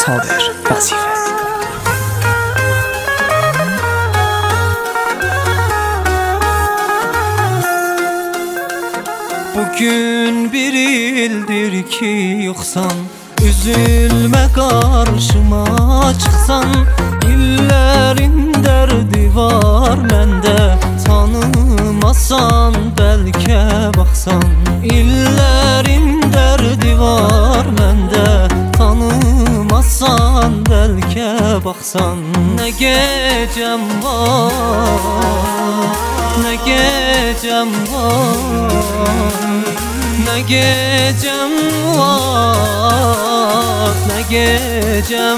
Saber Vazife. Bugün bir ildir ki yoksan, üzülme karşıma çıksan. İllerin derdi var mende, tanımasan belki baksan. İllerin derdi var mende, tanımasan belki baksan. Ne gecem var, ne gecem var, ne gecem var, ne gecem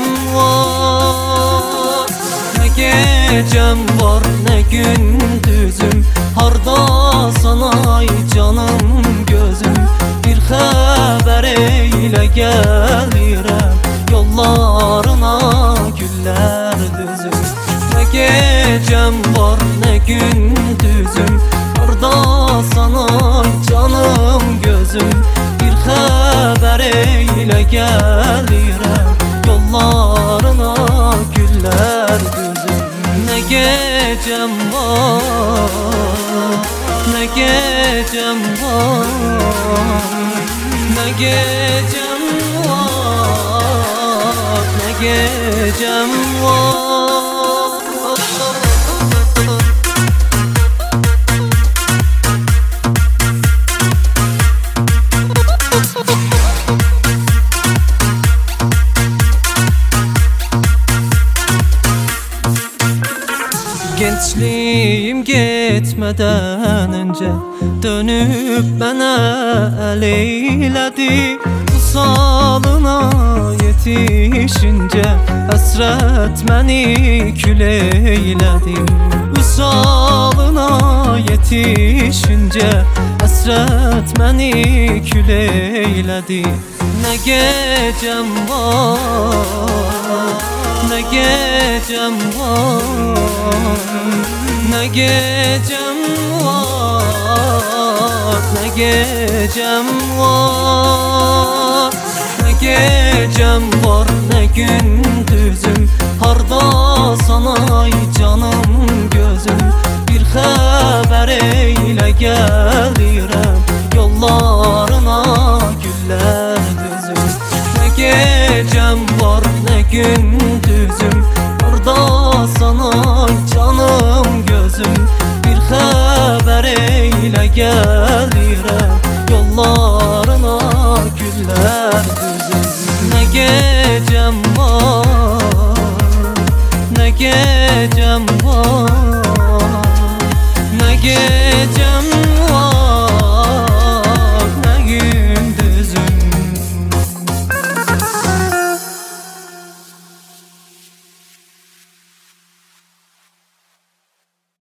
var, ne gecem var, ne gündüzüm. Hardasan ay canım gözüm, bir haber eyle gelirem yollarına güller düzüm. Ne gecem var, ne gündüzüm. Hardasan ay canım gözüm, bir haber eyle gelirem yollarına güller düzüm. Ne gecem var, ne gecem var, ne gecem var, ne gecem var. Gençliğim gitmeden önce dönüp bana el eyledi. Usalına yetişince hasret beni kül eyledi. Usalına yetişince hasret beni kül eyledi. Ne gecem var, ne gecem var, ne gecem var, ne gecem var, ne gecem var, ne gündüzüm. Hardasan ay canım